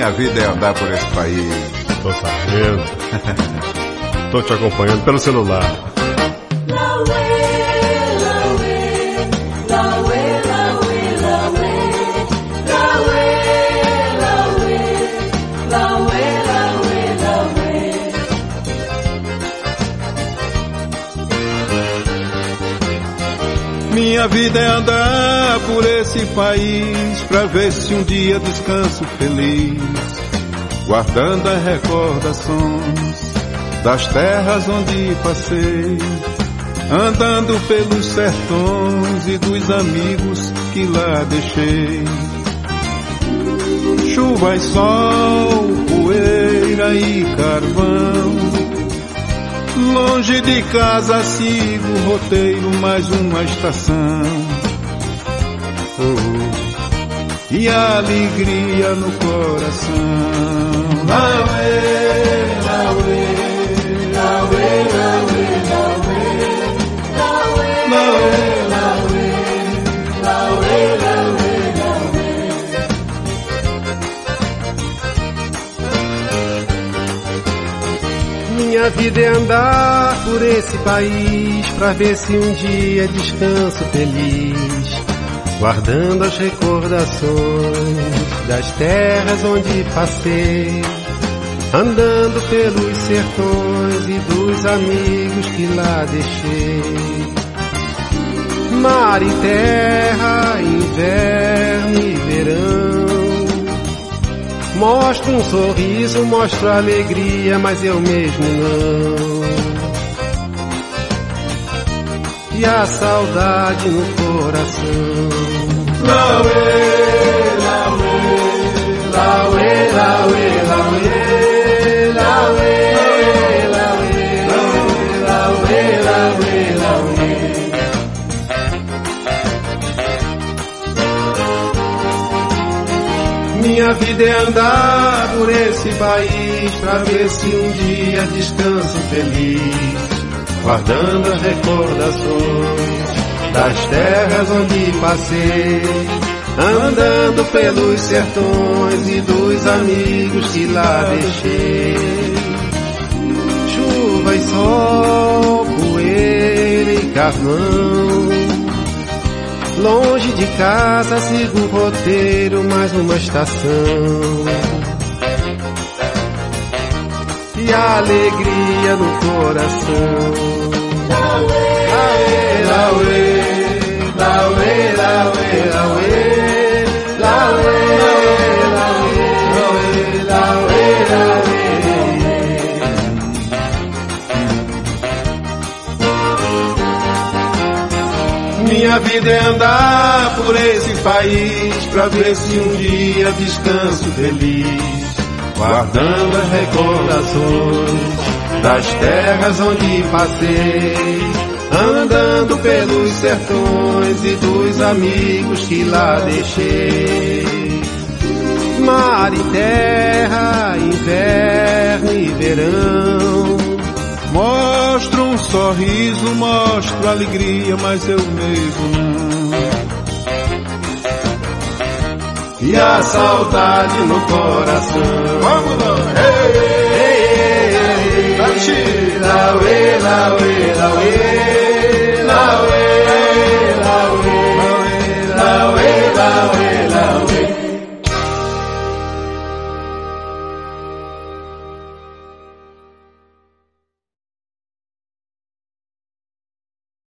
Minha vida é andar por esse país. Tô sabendo. Tô te acompanhando pelo celular. Minha vida é andar por esse país pra ver se um dia descanso feliz, guardando as recordações das terras onde passei, andando pelos sertões e dos amigos que lá deixei. Chuva e sol, poeira e carvão, longe de casa sigo o roteiro, mais uma estação. E a alegria no coração. Lauê, lauê, lauê, lauê, lauê, lauê, lauê, lauê, lauê. Minha vida é andar por esse país pra ver se um dia descanso feliz, guardando as recordações das terras onde passei, andando pelos sertões e dos amigos que lá deixei. Mar e terra, inverno e verão, mostro um sorriso, mostro alegria, mas eu mesmo não. E a saudade no coração. Lauê, lauê, lauê, lauê, lauê, lauê, lauê, lauê, lauê. Minha vida é andar por esse país pra ver se um dia descanso feliz, guardando as recordações das terras onde passei, andando pelos sertões e dos amigos que lá deixei. Chuva e sol, poeira e carvão, longe de casa sigo o roteiro, mais uma estação. E a alegria no coração. Lauê, lauê, lauê, lauê, lauê, lauê, lauê, lauê, lauê. Minha vida é andar por esse país pra ver se um dia descanso feliz, guardando as recordações das terras onde passei, andando pelos sertões e dos amigos que lá deixei. Mar e terra, inverno e verão, mostro um sorriso, mostro alegria, mas eu mesmo não. E a saudade no coração. Vamos lá! Lauê, lauê, lauê, lauê, lauê.